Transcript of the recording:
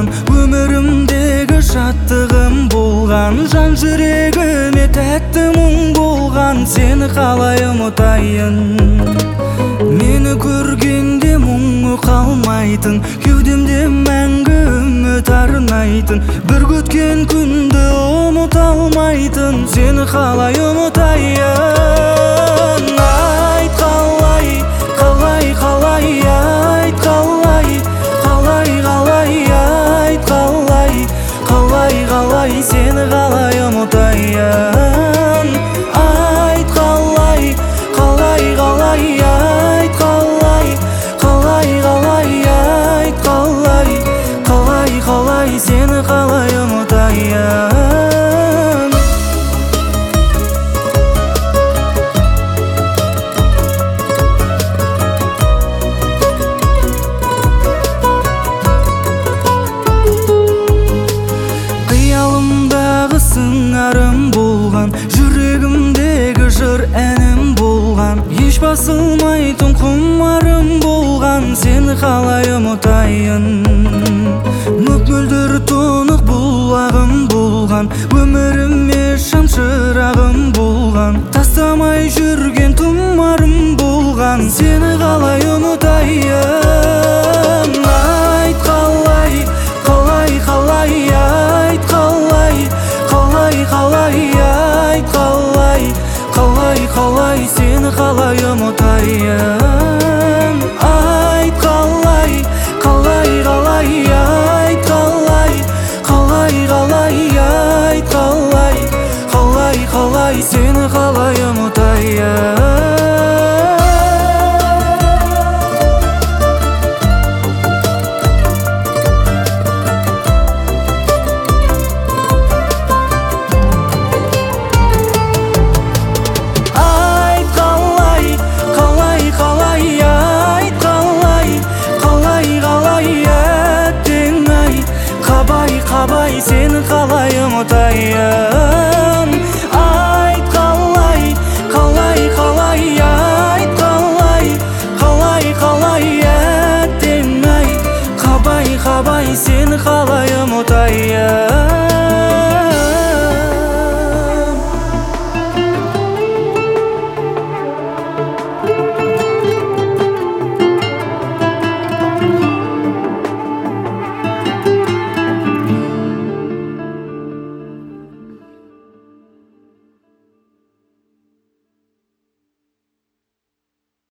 болған, өмірімдегі шаттығым болған, жан жүрегіме тәтті мұң болған. Сені қалай ұмытайын, мені көргенде мұңы қалмайтын, кеудемде мәңгі үміт арнайтын, бір күткен күнді ұмыта алмайтын. Сені қалай ұмытайын, айт қалай, қалай, қалай, айт қалай, қалай, қалай, айт қалай, қалай, қалай, сені қалай ұмытайын, айт қалай, қалай, қалай, айт қалай, қалай, қалай, айт қалай, қалай, қалай, сені қалай ұмытайын. Қиялымдағы сыңарым болған, жүрегімдегі жыр әнім болған, еш басылмайтын құмарым болған. Сені қалай ұмытайын, мөп-мөлдір тұнық бұлағым болған, өміріме шамшырағым болған, тастамай жүрген тұмарым болған. Сені қалай ұмытайын, айт қалай, қалай, қалай, айт қалай, қалай, қалай, айт қалай, қалай, қалай, сені қалай ұмытайын, айт қалай, қалай, қалай, айт қалай, қалай, қалай, айт қалай, қалай, қалай, сені қалай ұмытайын. Қабай, сені қалай ұмытайын.